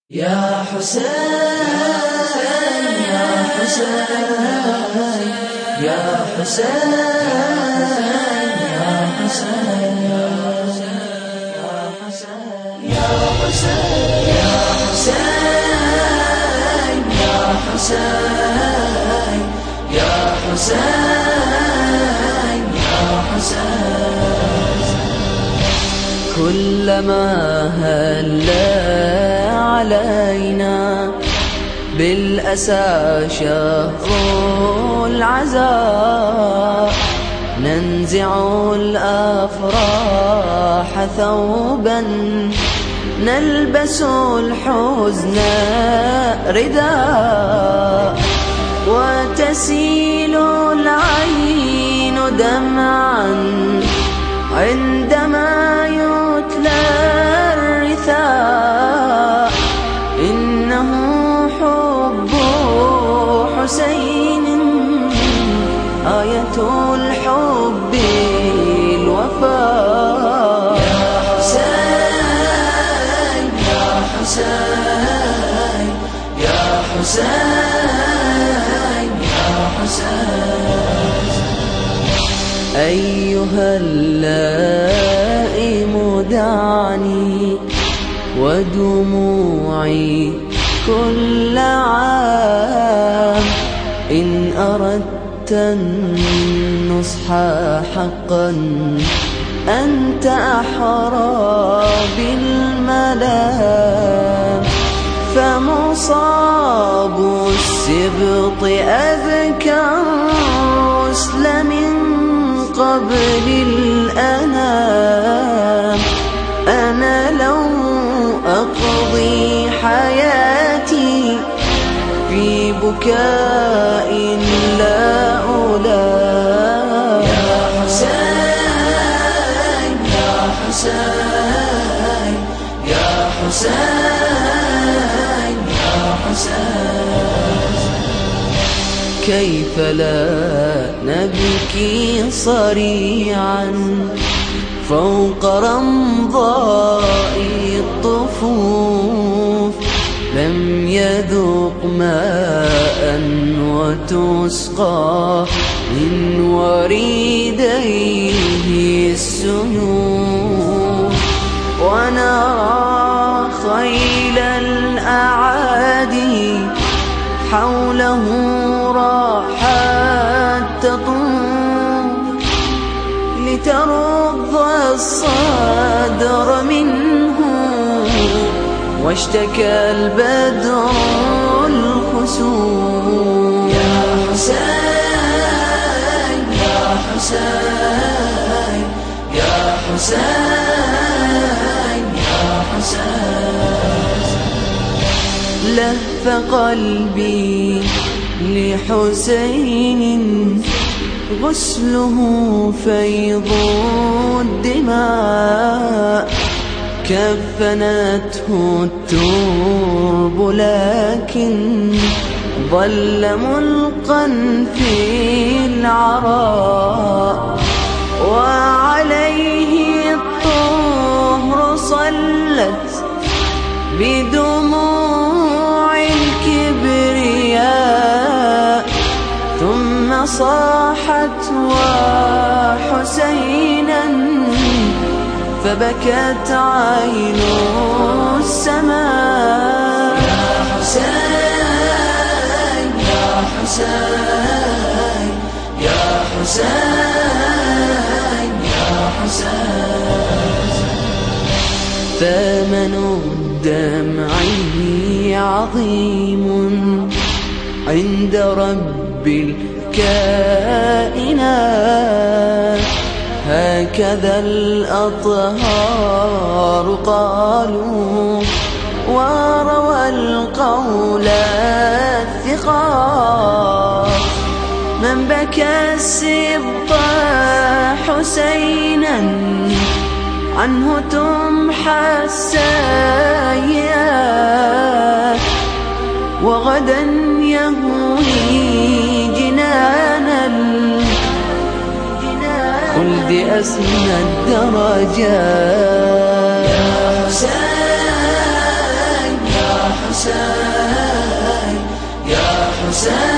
يا حسين يا حسين يا حسين يا حسين يا حسين يا حسين يا حسين يا حسين يا حسين كلما هل علينا بالأسى شهر العزاء ننزع الأفراح ثوبا نلبس الحزن رداء وتسيل العين دمعا عندما يتلى الرثاء إنه حب حسين آية الحب الوفاء يا حسين يا حسين يا حسين يا حسين أيها اللائم دعني ودموعي كل عام إن أردت النصح حقا أنت أحرى بالملام فمصاب السبط أذكى الرسل من قبل الأنام أنا لو أقضي حياتي في بكاء لا أولام يا حسين يا حسين يا حسين يا حسين كيف لا نبكي صريعا فوق رمضاء الطفوف لم يذق ماء وتسقى من وريديه السيوف ونرى خيل الأعادي حوله راحت تطوف لترض الصدر منه واشتكى البدر الخسوف يا حسين يا حسين يا حسين يا حسين لهف قلبي لحسين غسله فيض الدماء كفنته الترب لكن ظل ملقا في العراء وعليه الطهر صلت بدموع الكبرياء ثم صاحت وحسينا فبكت عين السماء يا حسين يا حسين يا حسين يا حسين ثمن الدمع عظيم عند رب الكائنات هكذا الأطهار قالوا وروى القول الثقات من بكى السبط حسينا عنه تمحى السيئات وغدا يهوي جنان الخلد أسمى الدرجات يا حسين يا سامي